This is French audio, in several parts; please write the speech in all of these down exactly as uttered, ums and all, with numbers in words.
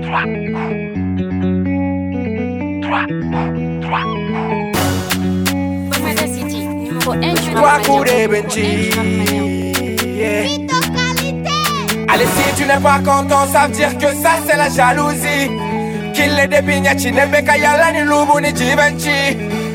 Trois Trois coups de Benji. Allez, si tu n'es pas content, ça veut dire que ça c'est la jalousie. Qu'il est des pignati, ne beka yala ni lubu ni jivenchi.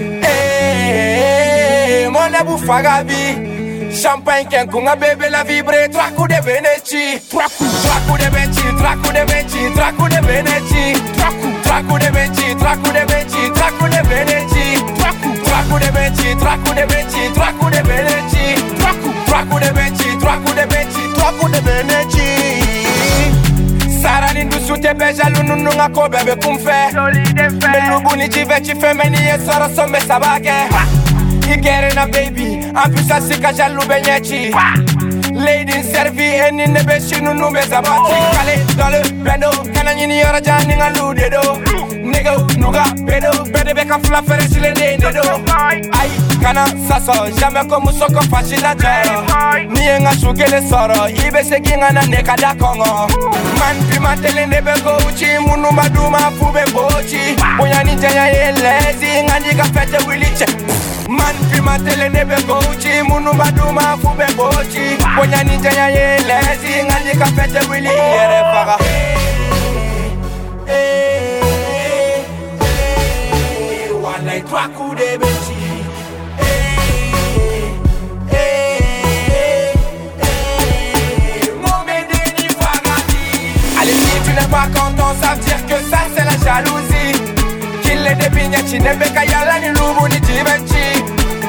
Eh, mon abou fagabi. Champagne ken kunga bébé la vibre. Trois coups de Benji. Trois coups, trois coups de Benji, trois coups de Benji, trois coups de Benji. Trois coups, trois coups de Benji, trois coups de Benji, trois coups de Benji. Trois coups, trois coups de Benji, trois coups de Benji, trois coups de Benji. Trois coups, trois coups de Benji, trois coups de Benji, trois coups de Benji. Sarani ndusu te beja lunu nga ko bebe kumfe. Melubu ni jive chi femeni e soro sombe sabake. I get in a baby, en plus ça c'est que j'alou benyechi. Lady servi et ni ne beshi nous nous bezabati. Calé dans le bendo, kanani yora jani nga lude do. Nigga, nuga, pedo, pedo beka fula fere chile ne do. Ay, kana saso, jamais comme soko fachi la jero. Ni nga shuke le soro, ibe se ginga na neka da kongo. Man pima tele nebe go uchi, munu maduma fube bochi. Oya ni jaya ye lazy, nga niga fete wiliche. Man pima tele nebe go uchi, munu maduma fube bochi. Oya ni jaya ye lazy, nga niga fete wili yere faga. Les trois coups de Benji. Hey, hey, hey, mon médéni Fagadi. Allez, si tu n'es pas content, ça veut dire que ça c'est la jalousie. Qu'il est des pignati, ne beka yala ni lubu ni jivenchi.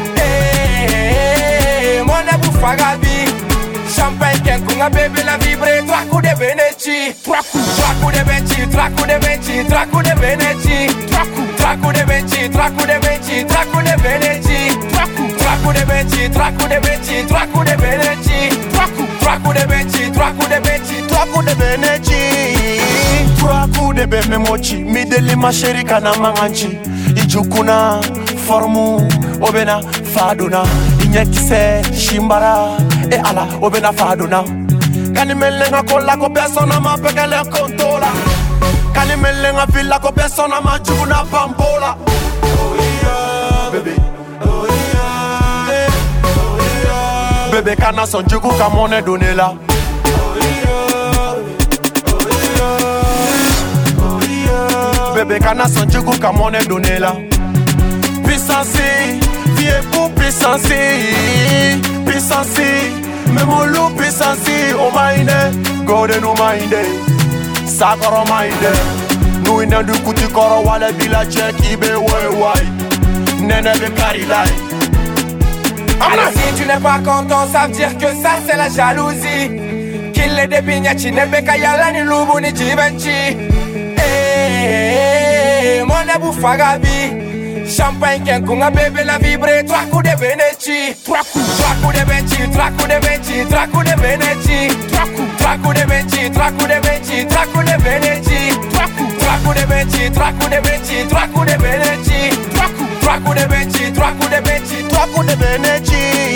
Hey, mon abou Fagabi. Champagne ken kunga bébé la vibre. Trois coups de Benji. Trois coups, trois coups de Benji, trois coups de Benji, trois coups de Benji. Trois coups. Trois coups de Benji, trois coups de Benji, trois coups de Benji. Trois coups, trois coups de Benji, trois coups de Benji, trois coups de Benji. Trois coups, trois coups de Benji, trois coups de Benji, trois coups de Benji. Trois coups de Benji mochi, mideli ma chéri kana manganchi. Ijukuna, formu, obena, faduna. Inyekise, shimbara, e ala, obena faduna. Kani melenga kola ko persona ma pekele kontola. Kani melenga villa ko persona ma juna pampola. Oh yeah, baby. Oh yeah, oh yeah. Bébé kana son jugu kamone donela. Oh yeah, oh yeah, oh yeah. Bébé kana son jugu kamone donela. Puissance, vie pour puissance, puissance. Memo lu puissance, oh mine, golden oh mine. Sakoro maide, nous ina du kuti koro wale bila check ibe way way. Nene be karilai. Alors si tu n'es pas content, ça veut dire que ça c'est la jalousie. Qu'il est des pignati, ne beka yala ni lubu ni jivenchi. Eh, mon abou Fagabi. Champagne ken kunga bébé la vibre. Trois coups de Benji. Trois coups, trois coups de Benji, trois coups de Benji, trois coups de Benji. Trois coups, trois coups de Benji, trois coups de Benji, trois coups de Benji. Trois coups, trois coups de Benji, trois coups de Benji, trois coups de Benji. Trois coups, trois coups de Benji, trois coups de Benji, trois coups de Benji.